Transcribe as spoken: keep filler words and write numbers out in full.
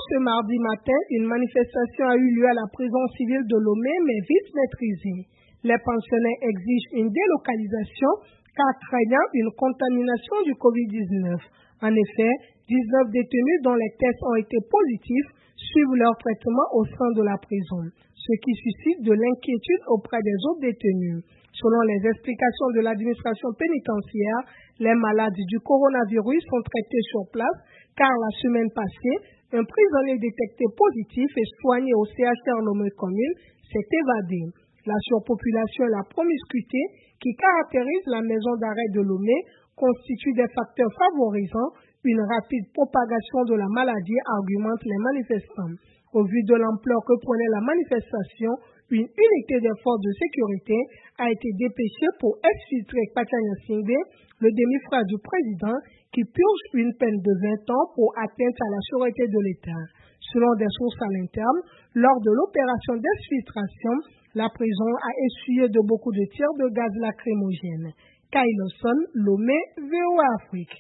ce mardi matin, une manifestation a eu lieu à la prison civile de Lomé, mais vite maîtrisée. Les pensionnaires exigent une délocalisation car craignant une contamination du covid dix-neuf. En effet, dix-neuf détenus dont les tests ont été positifs suivent leur traitement au sein de la prison, ce qui suscite de l'inquiétude auprès des autres détenus. Selon les explications de l'administration pénitentiaire, les malades du coronavirus sont traités sur place car la semaine passée, un prisonnier détecté positif et soigné au C H R Lomé Commune s'est évadé. La surpopulation et la promiscuité qui caractérisent la maison d'arrêt de Lomé constituent des facteurs favorisant une rapide propagation de la maladie, argumentent les manifestants. Au vu de l'ampleur que prenait la manifestation, une unité des forces de sécurité a été dépêchée pour exfiltrer Pachanya Singbe, le demi-frère du président, qui purge une peine de vingt ans pour atteinte à la sûreté de l'État. Selon des sources à l'interne, lors de l'opération d'exfiltration, la prison a essuyé de beaucoup de tirs de gaz lacrymogène. Kyle Lawson, Lomé, V O A Afrique.